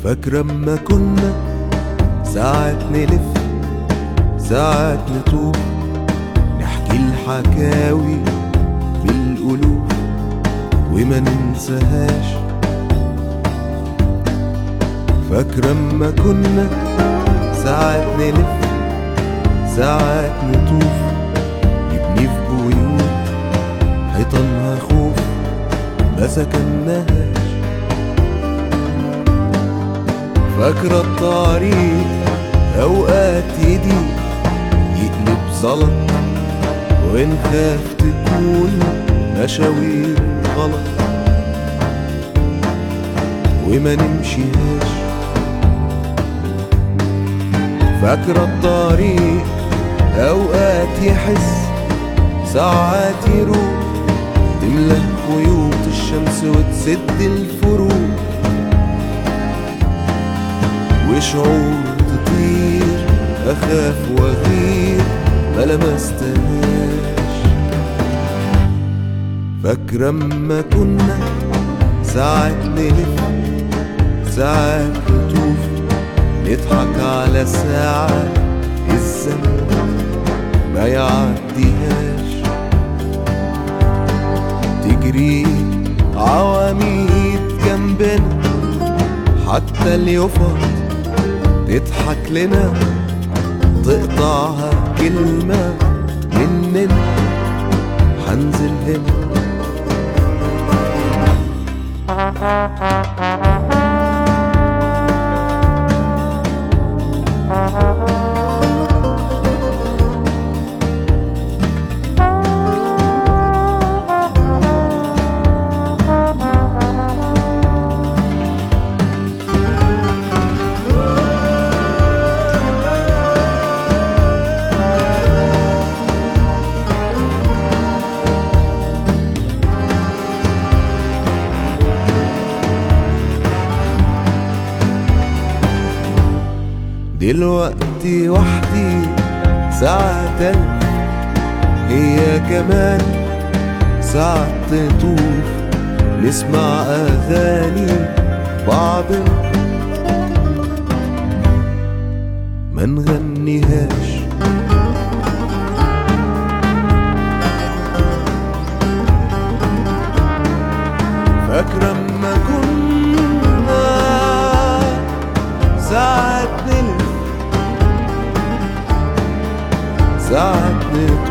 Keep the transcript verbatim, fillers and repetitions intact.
فاكرة اما كنا ساعات نلف ساعات نطوف، نحكي الحكاوي بالقلوب وما ننساهاش. فاكرة اما كنا ساعات نلف ساعات نطوف، نبني في بيوت حيطانها خوف ما سكناهاش. فاكرة الطريق اوقات يضيق يقلب زلط، ونخاف تكون مشاوير غلط وما نمشيهاش. فاكرة الطريق اوقات يحس ساعات يروح، تملى خيوط الشمس وتسد الفروق، وشعور تطير اخاف واغير ما لمستهاش. فاكرة اما كنا ساعات نلف ساعات نطوف، نضحك على ساعة الزمن ما يعديهاش، تجري عواميد جنبنا حتى اليوفط تضحك لنا، تقطعها كلمة مننا حنزل هنا. دلوقتي وحدي ساعات ألف، هي كمان ساعات تطوف، نسمع أغاني بعضنا ما نغنيهاش. فاكرة اما كنا ساعات نلف ساعات نطوف،